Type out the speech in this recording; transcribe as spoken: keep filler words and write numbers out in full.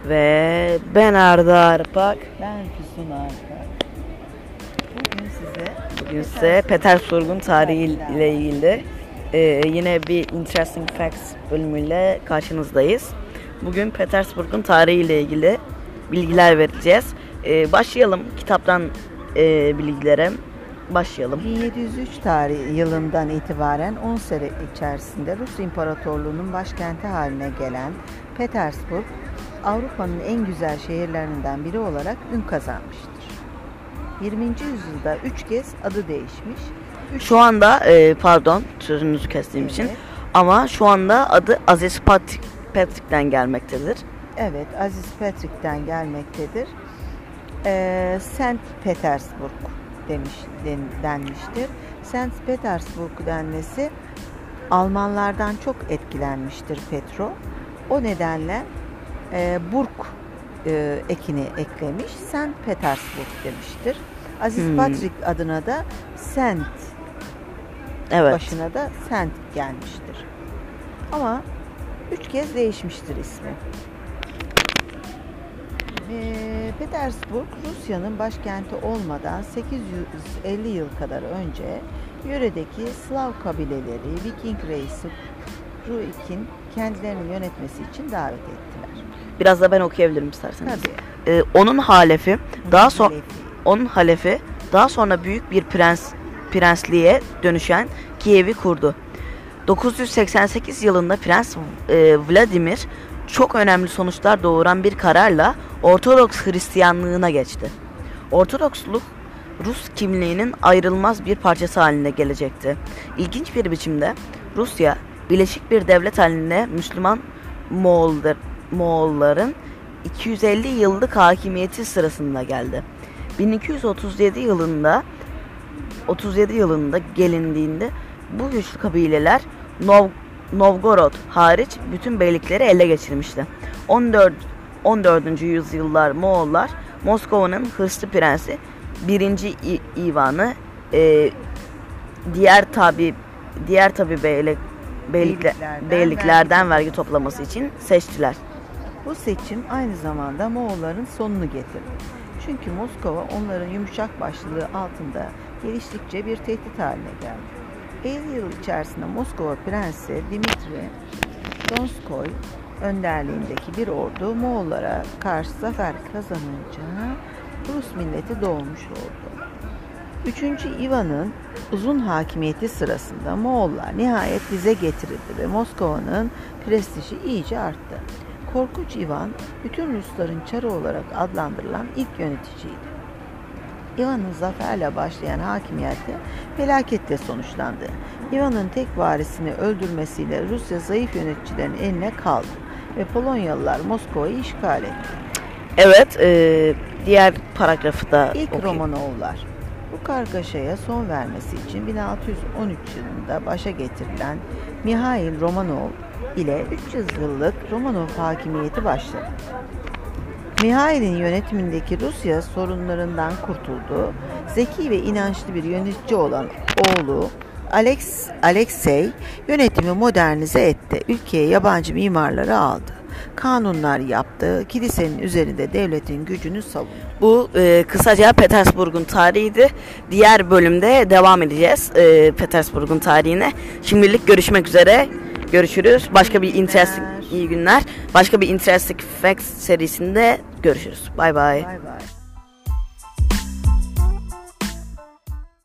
Ve ben Arda Arpak. Ben Füsun Arpak. Bugün size Bugün size Petersburg'un tarihi ile ilgili e, yine bir Interesting Facts bölümüyle karşınızdayız. Bugün Petersburg'un tarihi ile ilgili bilgiler vereceğiz. E, başlayalım kitaptan e, bilgilere. Başlayalım. bin yedi yüz üç tarihi yılından itibaren on sene içerisinde Rus İmparatorluğu'nun başkenti haline gelen Petersburg, Avrupa'nın en güzel şehirlerinden biri olarak ün kazanmıştır. yirminci yüzyılda üç kez adı değişmiş. Üç... Şu anda e, pardon sözünüzü kestiğim evet. için ama şu anda adı Aziz Patrik, Patrick'ten gelmektedir. Evet, Aziz Patrick'ten gelmektedir. Ee, Saint Petersburg demiş den, denmiştir. Saint Petersburg denmesi Almanlardan çok etkilenmiştir Petro. O nedenle e, Burg e, ekini eklemiş, Saint Petersburg demiştir. Aziz hmm. Patrick adına da Saint, evet. başına da Saint gelmiştir. Ama üç kez değişmiştir ismi. E, Petersburg, Rusya'nın başkenti olmadan sekiz yüz elli yıl kadar önce yöredeki Slav kabileleri Viking reisi Ruik'in kendilerini yönetmesi için davet ettiler. Biraz da ben okuyabilirim isterseniz. Tabii. Ee, onun halefi, onun daha sonra onun halefi daha sonra büyük bir prens prensliğe dönüşen Kiev'i kurdu. dokuz yüz seksen sekiz yılında Prens e, Vladimir çok önemli sonuçlar doğuran bir kararla Ortodoks Hristiyanlığına geçti. Ortodoksluk Rus kimliğinin ayrılmaz bir parçası haline gelecekti. İlginç bir biçimde Rusya birleşik bir devlet halinde Müslüman Moğollar, Moğolların iki yüz elli yıllık hakimiyeti sırasında geldi. bin iki yüz otuz yedi yılında otuz yedi yılında gelindiğinde bu güçlü kabileler Nov, Novgorod hariç bütün beylikleri ele geçirmişti. on dördüncü yüzyıllar Moğollar Moskova'nın hırslı prensi birinci İvan'ı e, diğer tabi diğer tabi beylik Beylikler, beyliklerden, beyliklerden vergi, vergi toplaması için seçtiler. Bu seçim aynı zamanda Moğolların sonunu getirdi. Çünkü Moskova onların yumuşak başlılığı altında geliştikçe bir tehdit haline geldi. elli yıl içerisinde Moskova Prensi Dimitri Donskoy önderliğindeki bir ordu Moğollara karşı zafer kazanınca Rus milleti doğmuş oldu. üçüncü İvan'ın uzun hakimiyeti sırasında Moğollar nihayet dize getirildi ve Moskova'nın prestiji iyice arttı. Korkunç İvan, bütün Rusların çarı olarak adlandırılan ilk yöneticiydi. İvan'ın zaferle başlayan hakimiyeti felaketle sonuçlandı. İvan'ın tek varisini öldürmesiyle Rusya zayıf yöneticilerin eline kaldı ve Polonyalılar Moskova'yı işgal etti. Evet, e, diğer paragrafı da İlk okuyayım. Romanovlar. Bu kargaşaya son vermesi için bin altı yüz on üç yılında başa getirilen Mihail Romanov ile üç yüz yıllık Romanov hakimiyeti başladı. Mihail'in yönetimindeki Rusya sorunlarından kurtuldu. Zeki ve inançlı bir yönetici olan oğlu Alex, Alexey yönetimi modernize etti. Ülkeye yabancı mimarları aldı. Kanunlar yaptı. Kilisenin üzerinde devletin gücünü savundu. Bu e, kısaca Petersburg'un tarihiydi. Diğer bölümde devam edeceğiz e, Petersburg'un tarihine. Şimdilik görüşmek üzere. Görüşürüz. Başka bir interesting iyi günler. Başka bir Interesting Facts serisinde görüşürüz. Bye bye. Bye bye.